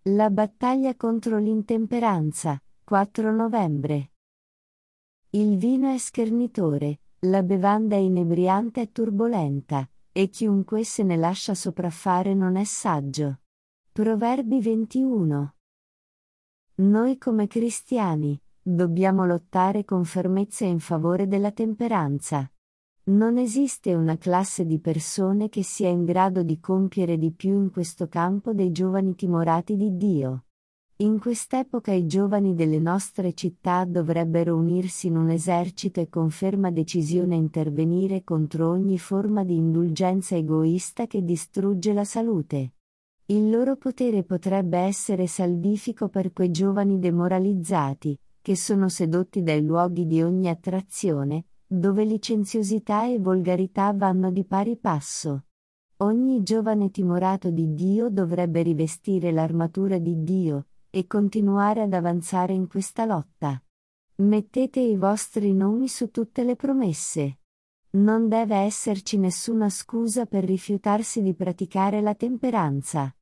La battaglia contro l'intemperanza, 4 novembre. Il vino è schernitore, la bevanda è inebriante e turbolenta, e chiunque se ne lascia sopraffare non è saggio. Proverbi 21. Noi come cristiani, dobbiamo lottare con fermezza in favore della temperanza. Non esiste una classe di persone che sia in grado di compiere di più in questo campo dei giovani timorati di Dio. In quest'epoca i giovani delle nostre città dovrebbero unirsi in un esercito e con ferma decisione intervenire contro ogni forma di indulgenza egoista che distrugge la salute. Il loro potere potrebbe essere salvifico per quei giovani demoralizzati, che sono sedotti dai luoghi di ogni attrazione, dove licenziosità e volgarità vanno di pari passo. Ogni giovane timorato di Dio dovrebbe rivestire l'armatura di Dio, e continuare ad avanzare in questa lotta. Mettete i vostri nomi su tutte le promesse. Non deve esserci nessuna scusa per rifiutarsi di praticare la temperanza.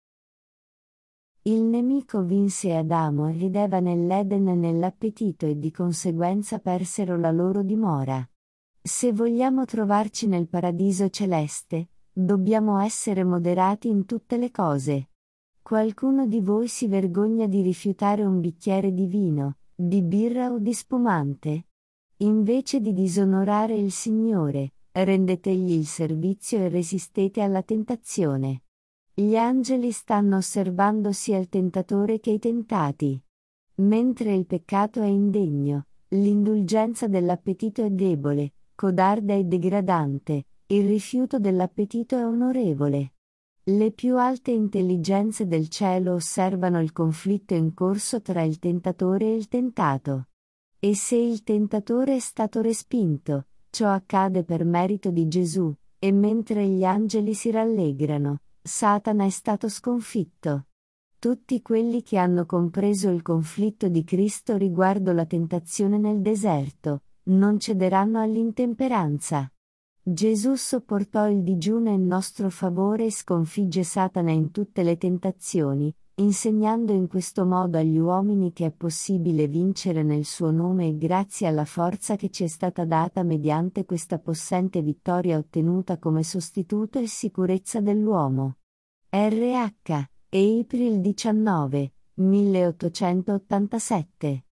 Il nemico vinse Adamo ed Eva nell'Eden nell'appetito e di conseguenza persero la loro dimora. Se vogliamo trovarci nel paradiso celeste, dobbiamo essere moderati in tutte le cose. Qualcuno di voi si vergogna di rifiutare un bicchiere di vino, di birra o di spumante? Invece di disonorare il Signore, rendetegli il servizio e resistete alla tentazione. Gli angeli stanno osservando sia il tentatore che i tentati. Mentre il peccato è indegno, l'indulgenza dell'appetito è debole, codarda e degradante, il rifiuto dell'appetito è onorevole. Le più alte intelligenze del cielo osservano il conflitto in corso tra il tentatore e il tentato. E se il tentatore è stato respinto, ciò accade per merito di Gesù, e mentre gli angeli si rallegrano, Satana è stato sconfitto. Tutti quelli che hanno compreso il conflitto di Cristo riguardo la tentazione nel deserto, non cederanno all'intemperanza. Gesù sopportò il digiuno in nostro favore e sconfigge Satana in tutte le tentazioni, insegnando in questo modo agli uomini che è possibile vincere nel suo nome e grazie alla forza che ci è stata data mediante questa possente vittoria ottenuta come sostituto e sicurezza dell'uomo. RH. April 19, 1887